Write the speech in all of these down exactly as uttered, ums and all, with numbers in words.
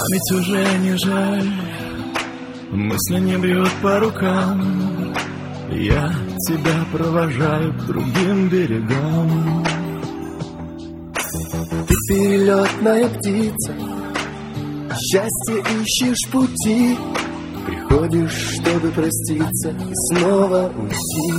ведь уже не жаль, мысли не бьют по рукам, я тебя провожаю к другим берегам. Ты перелетная птица, счастье ищешь пути, приходишь, чтобы проститься и снова уйти.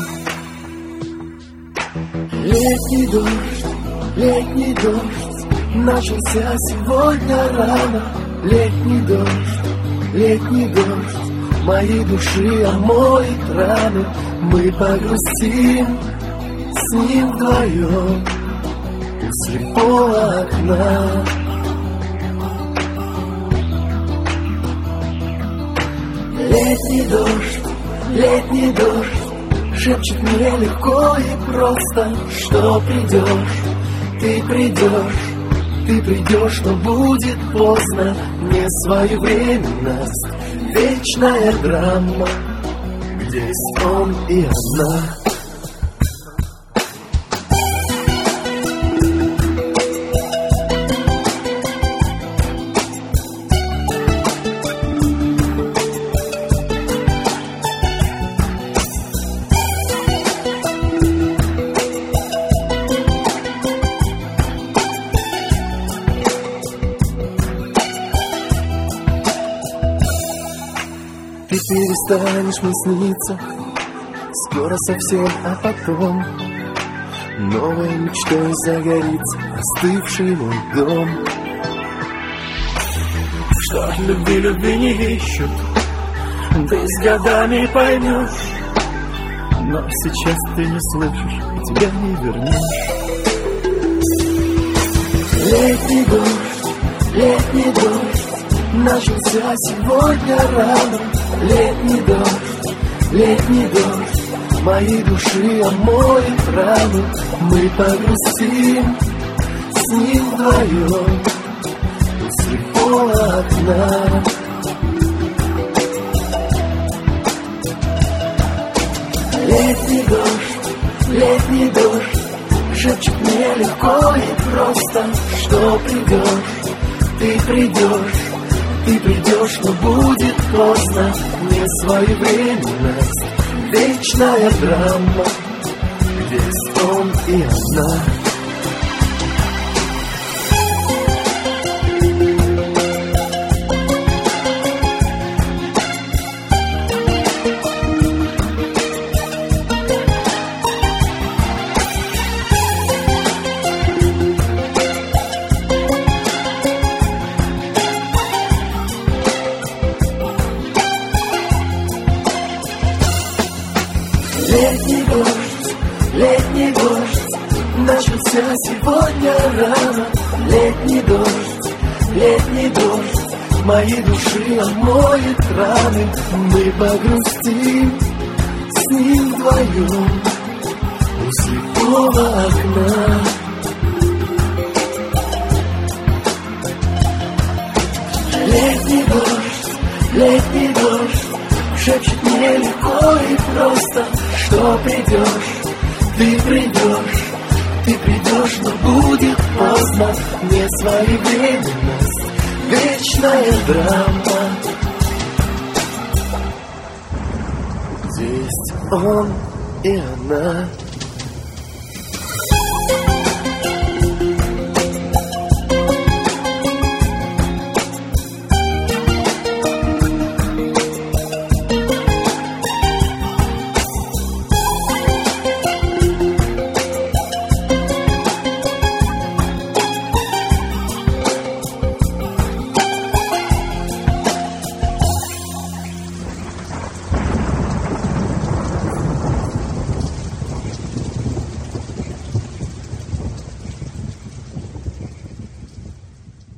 Летний дождь, летний дождь, начался сегодня рано. Летний дождь, летний дождь, моей души омоет раны. Мы погрустим с ним вдвоем у слепого окна. Летний дождь, летний дождь, шепчет мне легко и просто, что придешь, ты придешь, ты придешь, но будет поздно. Не своевременность, вечная драма, где есть он и она. Ты перестанешь мне сниться скоро совсем, а потом новой мечтой загорится остывший мой дом. Что от любви любви не ищут, ты с годами поймешь, но сейчас ты не слышишь, и тебя не вернешь. Летний дождь, летний дождь, начался сегодня рано. Летний дождь, летний дождь, моей души омоет раны. Мы погрустим с ним вдвоем у слепого окна. Летний дождь, летний дождь, шепчет мне легко и просто, что придешь, ты придешь, ты придешь, но будет поздно. Не своевременность, вечная драма, где есть он и она. Летний дождь, летний дождь, начался сегодня рано. Летний дождь, летний дождь, моей души омоет раны. Мы погрустим с ним вдвоем у слепого окна. Летний дождь, летний дождь, шепчет мне легко и просто, что придешь, ты придешь, ты придешь, но будет поздно. Не своевременность, вечная драма, где есть он и она.